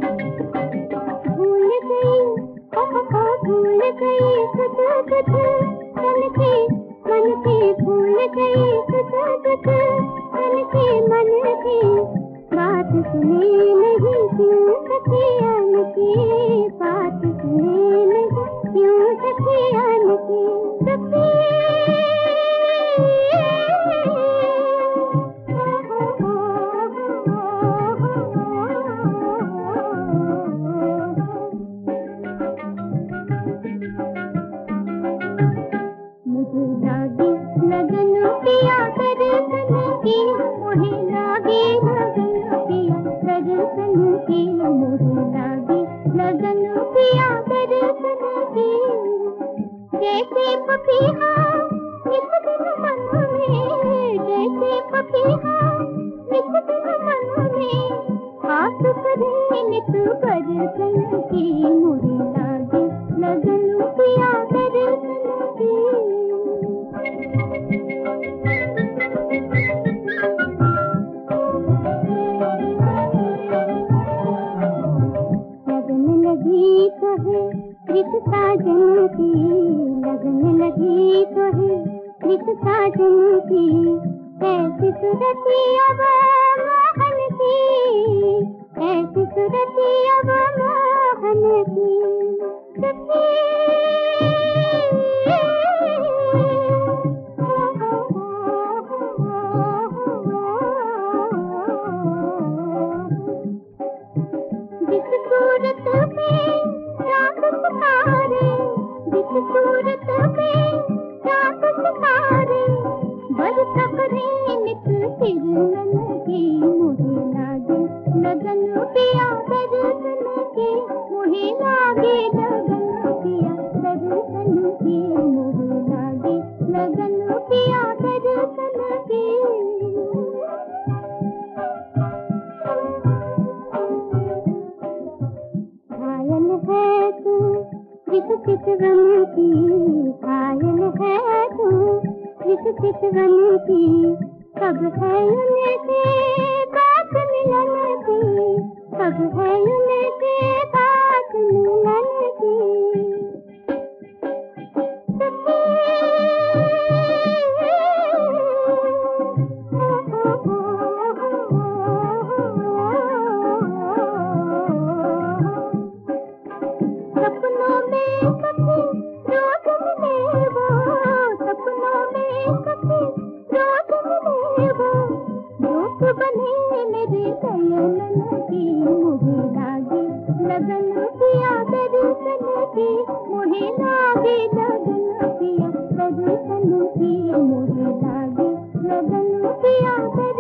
भूल गई, भूल गई तुझ तुझ तन के मन के, भूल गई तुझ तुझ तन के मन के, बात सुने नहीं क्यों सखियन की, बात सुने नहीं क्यों सखियन की, मुझे लागे लगन पिया दर्शन की, मुझे लागे लगन पिया दर्शन की, मुझे लागे लगन पिया दर्शन की, जैसे पपीहा एक दिन मन में, जैसे पपीहा एक दिन मन में, हाथ करे नित दर्शन की, मुझे लागे लगन पिया दर्शन की। लगन लगी तो है प्रीत साजन की, लगन लगी तो है प्रीत साजन की, ऐसी सूरती अब मोहन की, ऐसी सूरती अब मोहन की, जिस सूरत में चाँद सितारे, जिस सूरत में चाँद सितारे, बरसा करे नित किरणन की, मुझे लागे लगन पिया दर्शन की, मुझे लागे लगन पिया दर्शन की, मुझे लागे लगन पिया दर्शन की। घायल है तू इस चितवन की, घायल है तू इस चितवन की, कब है उनसे बात मिलन की, कब है उनसे बात मिलन की, सपनों में कभी रोज मिले वो, सपनों में कभी रोज मिले वो, रूप बने मेरे नयनन की, मुझे लागे लगन पिया दर्शन की, मुझे लागे लगन पिया दर्शन की, मुझे लागे लगन पिया।